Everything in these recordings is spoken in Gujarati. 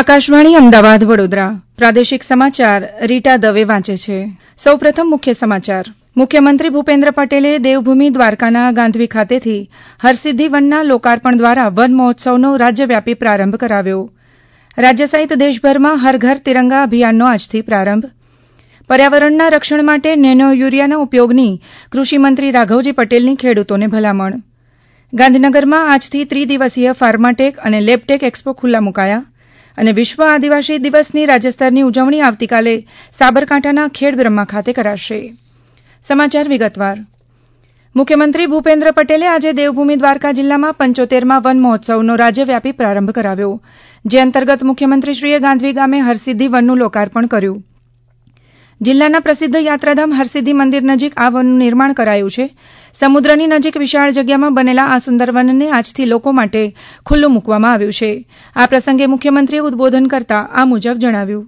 આકાશવાણી અમદાવાદ વડોદરા પ્રાદેશિક સમાચાર રીટા દવે વાંચે છે. સૌપ્રથમ મુખ્ય સમાચાર. મુખ્યમંત્રી ભૂપેન્દ્ર પટેલે દેવભૂમિ દ્વારકાના ગાંધવી ખાતેથી હરસિદ્ધિ વનના લોકાર્પણ દ્વારા વન મહોત્સવનો રાજ્યવ્યાપી પ્રારંભ કરાવ્યો. રાજ્ય સહિત દેશભરમાં હર ઘર તિરંગા અભિયાનનો આજથી પ્રારંભ. પર્યાવરણના રક્ષણ માટે નેનો યુરિયાના ઉપયોગની કૃષિમંત્રી રાઘવજી પટેલની ખેડૂતોને ભલામણ. ગાંધીનગરમાં આજથી ત્રિદિવસીય ફાર્માટેક અને લેબટેક એક્સપો ખુલ્લા મુકાયા અને વિશ્વ આદિવાસી દિવસની રાજ્યસ્તરની ઉજવણી આવતીકાલે સાબરકાંઠાના ખેડબ્રહ્મા ખાતે કરાશે. સમાચાર વિગતવાર. મુખ્યમંત્રી ભૂપેન્દ્ર પટેલે આજે દેવભૂમિ દ્વારકા જિલ્લામાં 75મા વન મહોત્સવનો રાજ્યવ્યાપી પ્રારંભ કરાવ્યો, જે અંતર્ગત મુખ્યમંત્રીશ્રીએ ગાંધવી ગામે હરસિદ્ધિ વનનું લોકાર્પણ કર્યું. જિલ્લાના પ્રસિદ્ધ યાત્રાધામ હરસિદ્ધિ મંદિર નજીક આ વનનું નિર્માણ કરાયું છે. સમુદ્રની નજીક વિશાળ જગ્યામાં બનેલા આ સુંદર વનને આજથી લોકો માટે ખુલ્લું મૂકવામાં આવ્યું છે. આ પ્રસંગે મુખ્યમંત્રીએ ઉદબોધન કરતા આ મુજબ જણાવ્યું.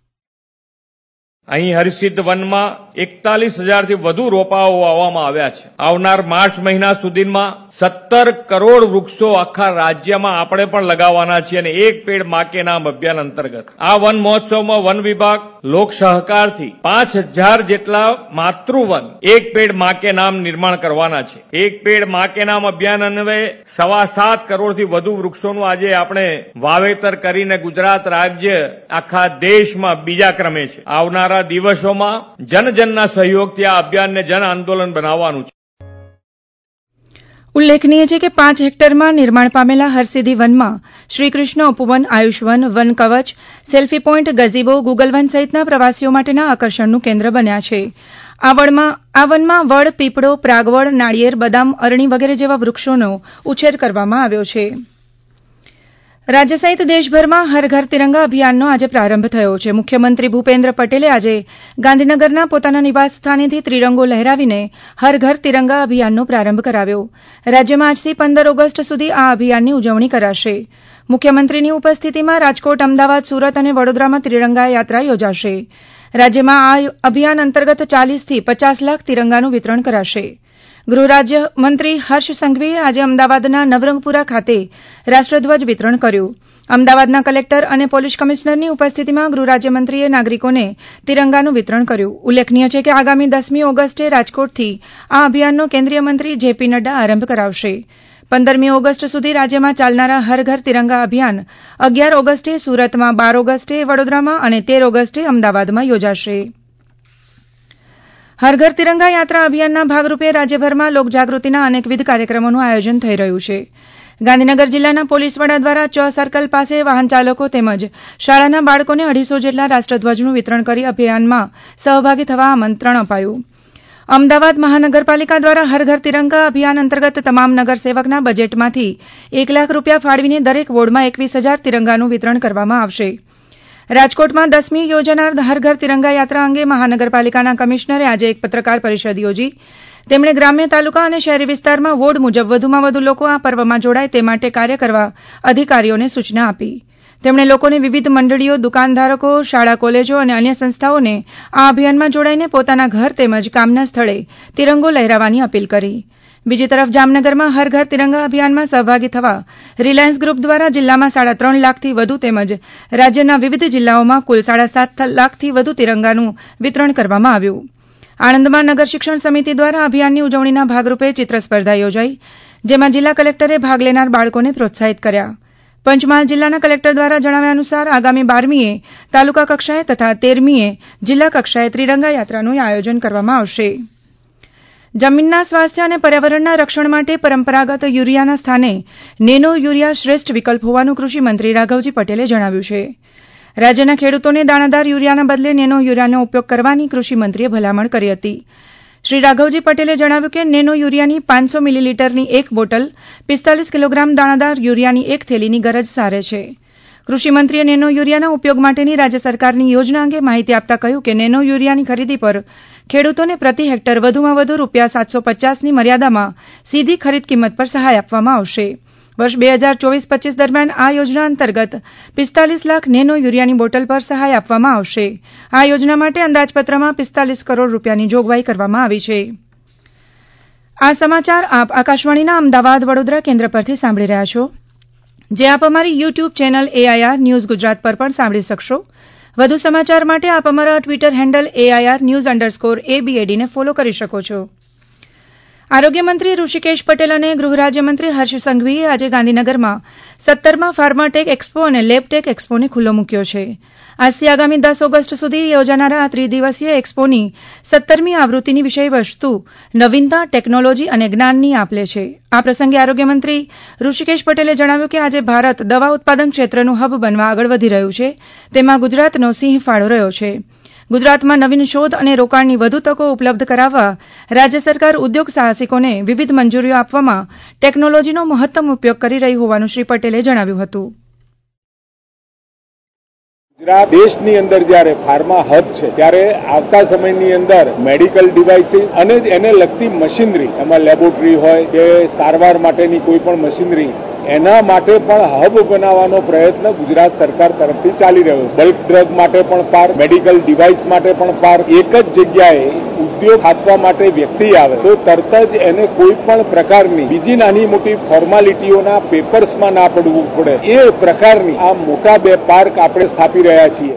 અહીં હરસિદ્ધ વનમાં 41,000થી વધુ રોપાઓ વાવવામાં આવ્યા છે. આવનાર માર્ચ મહિના સુધીમાં 17 કરોડ વૃક્ષો આખા રાજ્યમાં આપણે પણ લગાવવાના છીએ અને એક પેડ માં કે નામ અભિયાન અંતર્ગત આ વન મહોત્સવમાં વન વિભાગ લોક સહકારથી 5,000 જેટલા માતૃવન એક પેડ માં કે નામ નિર્માણ કરવાના છે. એક પેડ માં કે નામ અભિયાન અન્વયે 7.25 કરોડથી વધુ વૃક્ષોનું આજે આપણે વાવેતર કરીને ગુજરાત રાજ્ય આખા દેશમાં બીજા ક્રમે છે. આવનારા દિવસોમાં જનજનના સહયોગથી આ અભિયાનને જન આંદોલન બનાવવાનું છે. ઉલ્લેખનીય છે કે 5 હેક્ટરમાં નિર્માણ પામેલા હરસિદ્ધિ વનમાં શ્રીકૃષ્ણ ઉપવન, આયુષ વન, વન કવચ, સેલ્ફી પોઇન્ટ, ગઝીબો, ગુગલ વન સહિતના પ્રવાસીઓ માટેના આકર્ષણનું કેન્દ્ર બન્યા છે. આ વનમાં વડ, પીપળો, પ્રાગવડ, નાળિયેર, બદામ, અરણી વગેરે જેવા વૃક્ષોનો ઉછેર કરવામાં આવ્યો છે. રાજ્ય સહિત દેશભરમાં હર ઘર તિરંગા અભિયાનનો આજે પ્રારંભ થયો છે. મુખ્યમંત્રી ભૂપેન્દ્ર પટેલે આજે ગાંધીનગરના પોતાના નિવાસ સ્થાનેથી ત્રિરંગો લહેરાવીને હર ઘર તિરંગા અભિયાનનો પ્રારંભ કરાવ્યો. રાજ્યમાં આજથી 15 ઓગસ્ટ સુધી આ અભિયાનની ઉજવણી કરાશે. મુખ્યમંત્રીની ઉપસ્થિતિમાં રાજકોટ, અમદાવાદ, સુરત અને વડોદરામાં ત્રિરંગા યાત્રા યોજાશે. રાજ્યમાં આ અભિયાન અંતર્ગત 40થી 50 લાખ તિરંગાનું વિતરણ કરાશે. ગૃહ રાજ્ય મંત્રી હર્ષ સંઘવીએ આજે અમદાવાદના નવરંગપુરા ખાતે રાષ્ટ્રધ્વજ વિતરણ કર્યું. અમદાવાદના કલેક્ટર અને પોલીસ કમિશનરની ઉપસ્થિતિમાં ગૃહ રાજ્યમંત્રીએ નાગરિકોને તિરંગાનું વિતરણ કર્યું. ઉલ્લેખનીય છે કે આગામી 10મી ઓગસ્ટે રાજકોટથી આ અભિયાનનો કેન્દ્રીય મંત્રી જેપી નડ્ડા આરંભ કરાવશે. 15મી ઓગસ્ટ સુધી રાજ્યમાં ચાલનારા હર ઘર તિરંગા અભિયાન 11 ઓગસ્ટે સુરતમાં, 12 ઓગસ્ટે વડોદરામાં અને 13 ઓગસ્ટે અમદાવાદમાં યોજાશે. હર ઘર તિરંગા યાત્રા અભિયાનના ભાગરૂપે રાજ્યભરમાં લોકજાગૃતિના અનેકવિધ કાર્યક્રમોનું આયોજન થઈ રહ્યું છે. ગાંધીનગર જિલ્લાના પોલીસ વડા દ્વારા ચ સર્કલ પાસે વાહન ચાલકો તેમજ શાળાના બાળકોને 250 જેટલા રાષ્ટ્રધ્વજનું વિતરણ કરી અભિયાનમાં સહભાગી થવા આમંત્રણ અપાયું. અમદાવાદ મહાનગરપાલિકા દ્વારા હર ઘર તિરંગા અભિયાન અંતર્ગત તમામ નગરસેવકના બજેટમાંથી 1 લાખ રૂપિયા ફાળવીને દરેક વોર્ડમાં 21,000 તિરંગાનું વિતરણ કરવામાં આવશે. રાજકોટમાં 10મી યોજાનાર હર ઘર તિરંગા યાત્રા અંગે મહાનગરપાલિકાના કમિશનરે આજે એક પત્રકાર પરિષદ યોજી. તેમણે ગ્રામ્ય, તાલુકા અને શહેરી વિસ્તારમાં વોર્ડ મુજબ વધુમાં વધુ લોકો આ પર્વમાં જોડાય તે માટે કાર્ય કરવા અધિકારીઓને સૂચના આપી. તેમણે લોકોને વિવિધ મંડળીઓ, દુકાનધારકો, શાળા, કોલેજો અને અન્ય સંસ્થાઓને આ અભિયાનમાં જોડાઈને પોતાના ઘર તેમજ કામના સ્થળે તિરંગો લહેરાવવાની અપીલ કરી. બીજી તરફ જામનગરમાં હર ઘર તિરંગા અભિયાનમાં સહભાગી થવા રિલાયન્સ ગ્રુપ દ્વારા જિલ્લામાં 3.5 લાખથી વધુ તેમજ રાજ્યના વિવિધ જિલ્લાઓમાં કુલ 7.5 લાખથી વધુ તિરંગાનું વિતરણ કરવામાં આવ્યું. આણંદમાં નગર શિક્ષણ સમિતિ દ્વારા અભિયાનની ઉજવણીના ભાગરૂપે ચિત્ર સ્પર્ધા યોજાઈ, જેમાં જિલ્લા કલેક્ટરે ભાગ લેનાર બાળકોને પ્રોત્સાહિત કર્યા. પંચમહાલ જિલ્લાના કલેક્ટર દ્વારા જણાવ્યા અનુસાર આગામી 12મીએ તાલુકા કક્ષાએ તથા 13મીએ જિલ્લા કક્ષાએ ત્રિરંગા યાત્રાનું આયોજન કરવામાં આવશે. જમીનના સ્વાસ્થ્ય અને પર્યાવરણના રક્ષણ માટે પરંપરાગત યુરિયાના સ્થાને નેનો યુરિયા શ્રેષ્ઠ વિકલ્પ હોવાનું કૃષિમંત્રી રાઘવજી પટેલે જણાવ્યું છે. રાજ્યના ખેડૂતોને દાણાદાર યુરિયાના બદલે નેનો યુરિયાનો ઉપયોગ કરવાની કૃષિમંત્રીએ ભલામણ કરી હતી. શ્રી રાઘવજી પટેલે જણાવ્યું કે નેનો યુરિયાની 500 મિલીલીટરની એક બોટલ 45 કિલોગ્રામ દાણાદાર યુરિયાની એક થેલીની ગરજ સારે છે. કૃષિમંત્રીએ નેનો યુરિયાના ઉપયોગ માટેની રાજ્ય સરકારની યોજના અંગે માહિતી આપતા કહ્યું કે નેનો યુરિયાની ખરીદી પર ખેડૂતોને પ્રતિ હેક્ટર વધુમાં વધુ ₹750ની મર્યાદામાં સીધી ખરીદ કિંમત પર સહાય આપવામાં આવશે. વર્ષ 2024-25 દરમિયાન આ યોજના અંતર્ગત 45 લાખ નેનો યુરિયાની બોટલ પર સહાય આપવામાં આવશે. આ યોજના માટે અંદાજપત્રમાં 45 કરોડ રૂપિયાની જોગવાઈ કરવામાં આવી છે. આ સમાચાર આપ આકાશવાણીના અમદાવાદ વડોદરા કેન્દ્ર પરથી સાંભળી રહ્યા છો. જે આપ અમારી YouTube channel AIR news Gujarat પર પણ સાંભળી શકશો. વધુ સમાચાર માટે આપ અમારા ટ્વિટર હેન્ડલ AIR_ABAD ને ફોલો કરી શકો છો. આરોગ્યમંત્રી ઋષિકેશ પટેલ અને ગૃહ રાજ્યમંત્રી હર્ષ સંઘવીએ આજે ગાંધીનગરમાં 17મા ફાર્માટેક એક્સપો અને લેબટેક એક્સપોને ખુલ્લો મૂક્યો છે. આજથી આગામી 10 ઓગસ્ટ સુધી યોજાનારા આ ત્રિદિવસીય એક્સપોની 17મી આવૃત્તિની વિષયવસ્તુ નવીનતા, ટેકનોલોજી અને જ્ઞાનની આપ-લે છે. આ પ્રસંગે આરોગ્યમંત્રી ઋષિકેશ પટેલે જણાવ્યું કે આજે ભારત દવા ઉત્પાદન ક્ષેત્રનું હબ બનવા આગળ વધી રહ્યું છે. તેમાં ગુજરાતનો સિંહ ફાળો રહ્યો છે. ગુજરાતમાં નવીન શોધ અને રોકાણની વધુ તકો ઉપલબ્ધ કરાવવા રાજ્ય સરકાર ઉદ્યોગ સાહસિકોને વિવિધ મંજૂરીઓ આપવામાં ટેકનોલોજીનો મહત્તમ ઉપયોગ કરી રહી હોવાનું શ્રી પટેલે જણાવ્યું હતું. ગુજરાત દેશની અંદર જ્યારે ફાર્મા હબ છે ત્યારે આવતા સમયની અંદર મેડિકલ ડિવાઇસીસ અને એને લગતી મશીનરી, એમાં લેબોરેટરી હોય કે સારવાર માટેની કોઈ પણ મશીનરી, એના માટે પણ હબ બનાવવાનો પ્રયત્ન ગુજરાત સરકાર તરફથી ચાલી રહ્યો છે. બલ્ક ડ્રગ માટે પણ પાર્ક, મેડિકલ ડિવાઇસ માટે પણ પાર્ક, એક જ જગ્યાએ ઉદ્યોગ સ્થાપવા માટે વ્યક્તિ આવે તો તરત જ એને કોઈ પણ પ્રકારની બીજી નાની મોટી ફોર્માલિટીઓના પેપર્સમાં ના પડવું પડે. એ પ્રકારની આ મોટા 2 પાર્ક આપણે સ્થાપી રહ્યા છીએ.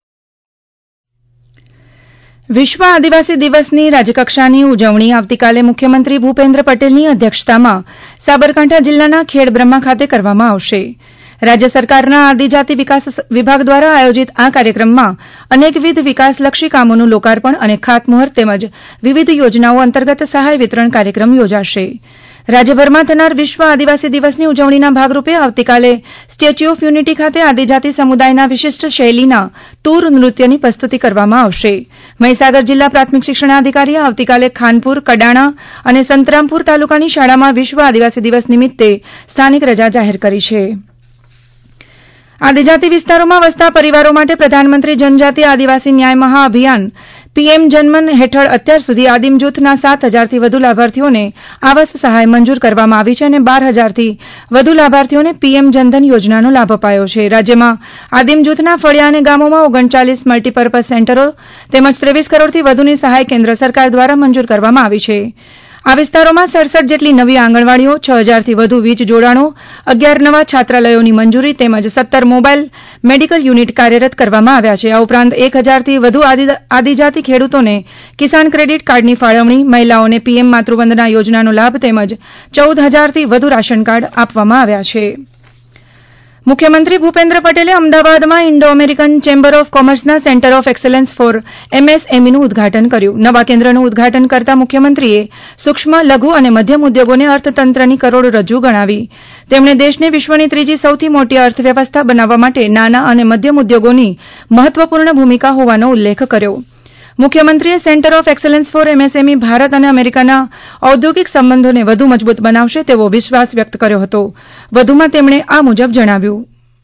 વિશ્વ આદિવાસી દિવસની રાજ્યકક્ષાની ઉજવણી આવતીકાલે મુખ્યમંત્રી ભૂપેન્દ્ર પટેલની અધ્યક્ષતામાં સાબરકાંઠા જિલ્લાના ખેડબ્રહ્મા ખાતે કરવામાં આવશે. રાજ્ય સરકારના આદિજાતિ વિકાસ વિભાગ દ્વારા આયોજિત આ કાર્યક્રમમાં અનેકવિધ વિકાસલક્ષી કામોનું લોકાર્પણ અને ખાતમુહૂર્ત તેમજ વિવિધ યોજનાઓ અંતર્ગત સહાય વિતરણ કાર્યક્રમ યોજાશે. રાજ્યભરમાં થનાર વિશ્વ આદિવાસી દિવસની ઉજવણીના ભાગરૂપે આવતીકાલે સ્ટેચ્યુ ઓફ યુનિટી ખાતે આદિજાતિ સમુદાયના વિશિષ્ટ શૈલીના તૂર નૃત્યની પ્રસ્તુતિ કરવામાં આવશે. મહીસાગર જિલ્લા પ્રાથમિક શિક્ષણાધિકારીએ આવતીકાલે ખાનપુર, કડાણા અને સંતરામપુર તાલુકાની શાળામાં વિશ્વ આદિવાસી દિવસ નિમિત્તે સ્થાનિક રજા જાહેર કરી છે. આદિજાતિ વિસ્તારોમાં વસતા પરિવારો માટે પ્રધાનમંત્રી જનજાતિ આદિવાસી ન્યાય મહાઅભિયાન PM જનમન હેઠળ અત્યાર સુધી આદિમ જૂથના 7,000થી વધુ લાભાર્થીઓને આવાસ સહાય મંજૂર કરવામાં આવી છે અને 12,000થી વધુ લાભાર્થીઓને PM જનધન યોજનાનો લાભ અપાયો છે. રાજ્યમાં આદિમ જૂથના ફળિયા અને ગામોમાં 39 મલ્ટીપર્પઝ સેન્ટરો તેમજ 23 કરોડથી વધુની સહાય કેન્દ્ર સરકાર દ્વારા મંજૂર કરવામાં આવી છે. આ વિસ્તારોમાં 67 જેટલી નવી આંગણવાડીઓ, 6,000થી વધુ વીજ જોડાણો, 11 નવા છાત્રાલયોની મંજૂરી તેમજ 17 મોબાઈલ મેડિકલ યુનિટ કાર્યરત કરવામાં આવ્યા છે. આ ઉપરાંત 1,000થી વધુ આદિજાતિ ખેડૂતોને કિસાન ક્રેડિટ કાર્ડની ફાળવણી, મહિલાઓને PM માતૃવંદના યોજનાનો લાભ તેમજ 14,000થી વધુ રાશન કાર્ડ આપવામાં આવ્યા છે. મુખ્યમંત્રી ભૂપેન્દ્ર પટેલે અમદાવાદમાં ઇન્ડો અમેરિકન ચેમ્બર ઓફ કોમર્સના સેન્ટર ઓફ એક્સેલન્સ ફોર MSMEનું ઉદઘાટન કર્યું. નવા કેન્દ્રનું ઉદઘાટન કરતા મુખ્યમંત્રીએ સૂક્ષ્મ, લઘુ અને મધ્યમ ઉદ્યોગોને અર્થતંત્રની કરોડરજ્જુ ગણાવી. તેમણે દેશને વિશ્વની ત્રીજી સૌથી મોટી અર્થવ્યવસ્થા બનાવવા માટે નાના અને મધ્યમ ઉદ્યોગોની મહત્વપૂર્ણ ભૂમિકા હોવાનો ઉલ્લેખ કર્યો. મુખ્યમંત્રીએ centre of excellence for MSME Bharat અને અમેરિકાના ઔદ્યોગિક સંબંધોને વધુ મજબૂત બનાવશે તેવો વિશ્વાસ વ્યક્ત કર્યો હતો. વધુમાં તેમણે આ મુજબ જણાવ્યું.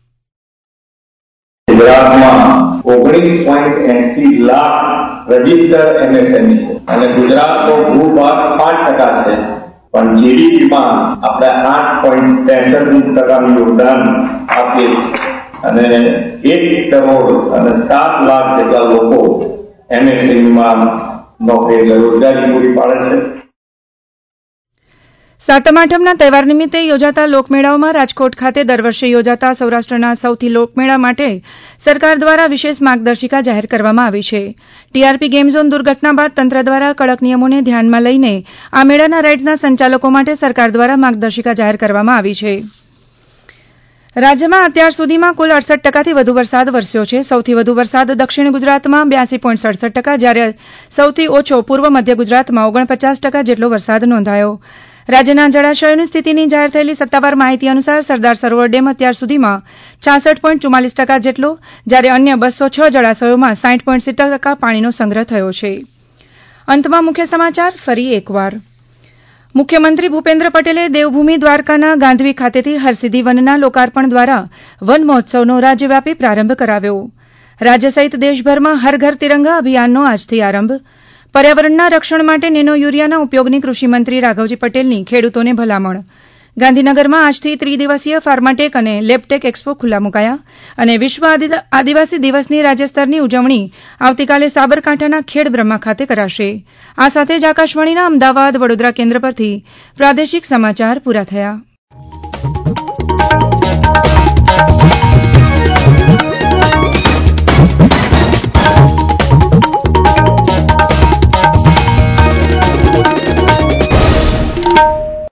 ગુજરાતમાં 19.80 લાખ રજીસ્ટર MSME છે અને ગુજરાતનો ભૂભાગ 5% છે, પણ GDPમાં આપણે 8.63% યોગદાન આપીએ અને 1 કરોડ અને 7 લાખ જેટલા લોકો MSMEમાં નોકરી રોજગારી પૂરી પાડે છે. સાતમ આઠમના તહેવાર નિમિત્તે યોજાતા લોકમેળાઓમાં રાજકોટ ખાતે દર વર્ષે યોજાતા સૌરાષ્ટ્રના સૌથી લોકમેળા માટે સરકાર દ્વારા વિશેષ માર્ગદર્શિકા જાહેર કરવામાં આવી છે. TRP ગેમ ઝોન દુર્ઘટના બાદ તંત્ર દ્વારા કડક નિયમોને ધ્યાનમાં લઈને આ મેળાના રાઇડ્સના સંચાલકો માટે સરકાર દ્વારા માર્ગદર્શિકા જાહેર કરવામાં આવી છે. રાજ્યમાં અત્યાર સુધીમાં કુલ 68%થી વધુ વરસાદ વરસ્યો છે. સૌથી વધુ વરસાદ દક્ષિણ ગુજરાતમાં 82.67%, જ્યારે સૌથી ઓછો પૂર્વ મધ્ય ગુજરાતમાં 49% જેટલો વરસાદ નોંધાયો. રાજ્યના જળાશયોની સ્થિતિની જાહેર થયેલી સત્તાવાર માહિતી અનુસાર સરદાર સરોવર ડેમ અત્યાર સુધીમાં 66.44% જેટલો, જ્યારે અન્ય 206 જળાશયોમાં 60.70% પાણીનો સંગ્રહ થયો છે. અંતમાં મુખ્ય સમાચાર ફરી એકવાર. મુખ્યમંત્રી ભૂપેન્દ્ર પટેલે દેવભૂમિ દ્વારકાના ગાંધવી ખાતેથી હરસિદ્ધિ વનના લોકાર્પણ દ્વારા વન મહોત્સવનો રાજ્યવ્યાપી પ્રારંભ કરાવ્યો. રાજ્ય સહિત દેશભરમાં હર ઘર તિરંગા અભિયાનનો આજથી આરંભ. પર્યાવરણના રક્ષણ માટે નેનો યુરિયાના ઉપયોગની કૃષિમંત્રી રાઘવજી પટેલની ખેડૂતોને ભલામણ. ગાંધીનગરમાં આજથી ત્રિદિવસીય ફાર્માટેક અને લેબટેક એક્સપો ખુલ્લા મુકાયા અને વિશ્વ આદિવાસી દિવસની રાજ્યસ્તરની ઉજવણી આવતીકાલે સાબરકાંઠાના ખેડબ્રહ્મા ખાતે કરાશે. આ સાથે જ આકાશવાણીના અમદાવાદ, વડોદરા કેન્દ્ર પરથી પ્રાદેશિક સમાચાર પૂરા થયા.